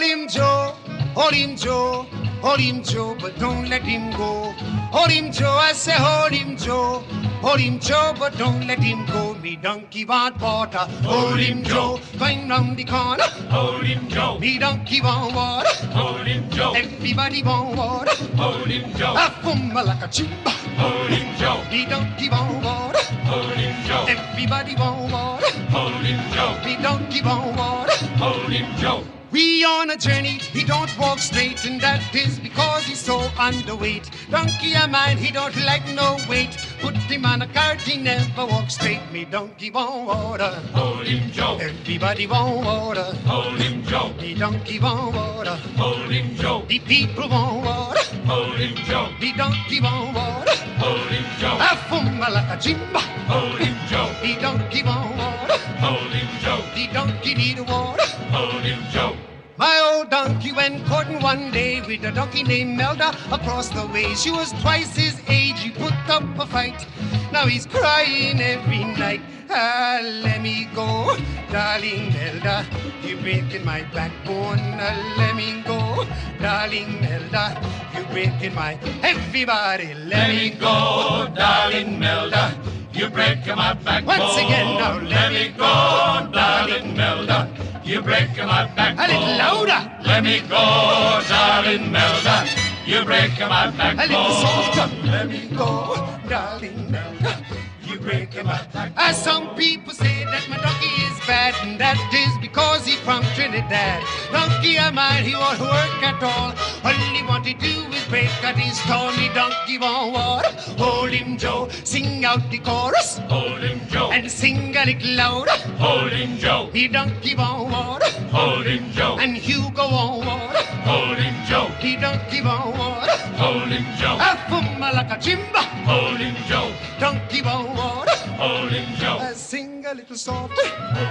Hold him, Joe. Hold him, Joe. Hold him, Joe, but don't let him go. Hold him, Joe. I say hold him, Joe. Hold him, Joe, but don't let him go. Me donkey want water. Hold him, Joe. Going round the corner. Hold him, Joe. Me donkey want water. Hold him, Joe. Everybody want water. Hold him, Joe. I fumble like a chimba. Hold him, Joe. Me donkey want water. Hold him, Joe. Everybody want water. Hold him, Joe. Me donkey want water. Hold him, Joe. We on a journey, he don't walk straight, and that is because he's so underweight. Donkey of mine, he don't like no weight. Put him on a cart, he never walks straight. Me donkey want water. Hold him, Joe. Everybody want water. Hold him, Joe. Me donkey want water. Hold him, Joe. The people want water. Hold him, Joe. Me donkey want water. Hold him, Joe. I fumble like a jimba. Hold him, Joe. Me donkey want water. Hold him, Joe. The donkey need water. Hold him, Joe. My old donkey went courting one day with a donkey named Melda across the way. She was twice his age, he put up a fight. Now he's crying every night. Ah, let me go, darling Melda, you're breaking my backbone. Ah, let me go, darling Melda, you're breaking my... Everybody, Let me go, darling Melda. You're breaking my backbone. Once again now, Let me go, darling Melda. You're breaking my backbone. A little louder. Let me go, darling Melda. You're breaking my backbone. A little softer. Let me go, darling Melda. You're breaking my backbone. As some people say that my donkey is bad, and that is because he's from Trinidad. Donkey of mine, he won't work at all. All he want to do is break at his stall. Me donkey want water. Hold him, Joe. Sing out the chorus. Hold him, Joe. And sing a little louder. Hold him, Joe. Me donkey want water. Hold him, Joe. And Hugo want water. Hold him, Joe. He donkey want water. Hold him, Joe. I fumble like a chimba. Hold him, Joe. Donkey want water. Hold him, Joe. I sing a little softer.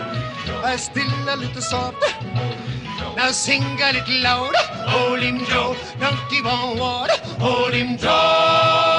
I still a little softer. Now sing a little louder. Hold him, Joe. Donkey want water. Hold him, Joe.